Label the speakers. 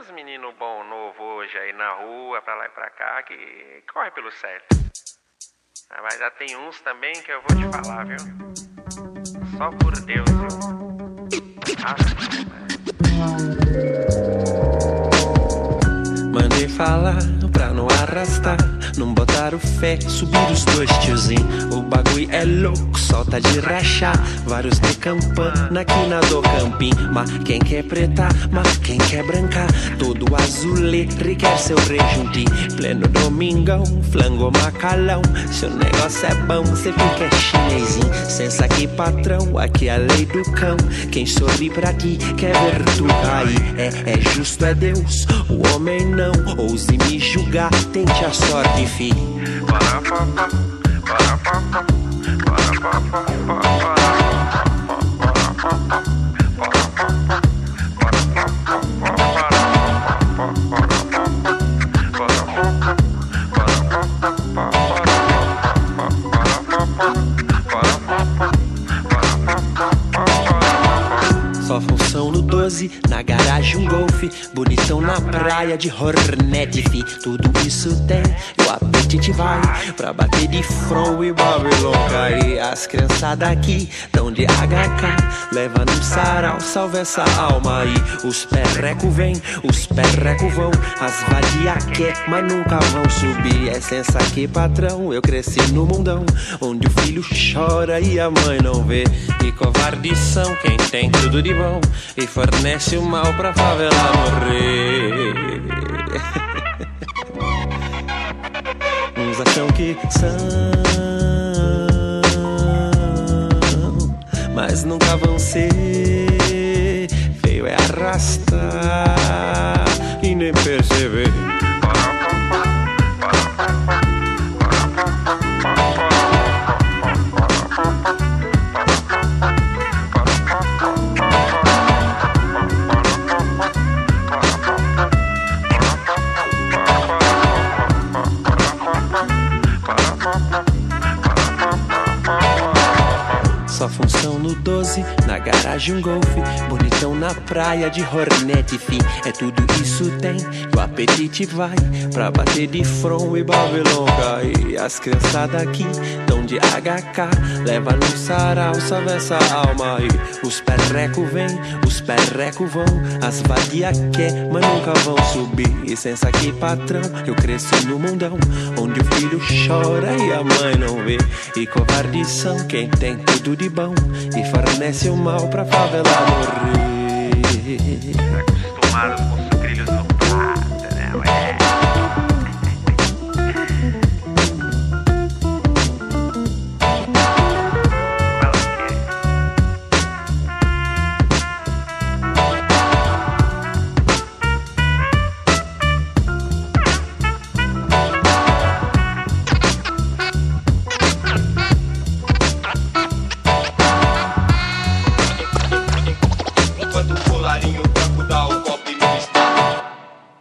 Speaker 1: os meninos bom novo hoje aí na rua, pra lá e pra cá, que corre pelo certo. Mas já tem uns também que eu vou te falar, viu? Só por Deus, viu?
Speaker 2: Mandei falar pra não arrastar, não botar o fé, subir os dois tiozinhos. O bagulho é louco, solta de rachar. Vários de campana aqui na do campim. Mas quem quer preta, mas quem quer branca, todo azulê requer seu rejuntim. Pleno domingão, flango macalão. Se o negócio é bom, cê fica chinesinho. Sensa aqui patrão, aqui é a lei do cão. Quem sorri pra ti, quer ver tu cair. É justo, é Deus, o homem não. Ouse me julgar, tente a sorte, fi. Só função no 12, na garagem um golfe. Bonitão na praia de Hornet, fi. Tudo isso tem, e o apetite vai pra bater de front e Babylon cair. As criançadas aqui tão de HK, leva num sarau, salva essa alma aí. Os perreco vem, os perreco vão. As vadia quer, mas nunca vão subir. É sensa aqui, patrão, eu cresci no mundão onde o filho chora e a mãe não vê. E covardes são quem tem tudo de bom e fornece o mal pra favela morrer. Uns acham que são, mas nunca vão ser. Feio é arrastar e nem perceber. Só função no 12, na garagem um golfe. Bonitão na praia de Hornet, fi. É tudo isso tem, e o apetite vai pra bater de front e Babylon cair. As criançadas aqui tão de HK, leva num sarau, salva essa alma aí. Os perreco vem, os perreco vão. As vadia quer, mas nunca vão subir. E sensa aqui, patrão, eu cresci no mundão onde o filho chora e a mãe não vê. E covardes são quem tem tudo de bom e fornece o mal pra favela morrer.
Speaker 1: Acostumados